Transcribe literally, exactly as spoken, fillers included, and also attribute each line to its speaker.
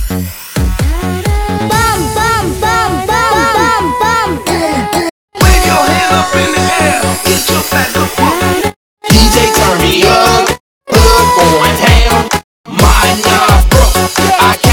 Speaker 1: Bum, bum, bum, bum, bum, bum.
Speaker 2: Wave your hand up in the air, get your back up on.
Speaker 3: D J turn me up, hood going ham. My knob broke, I can't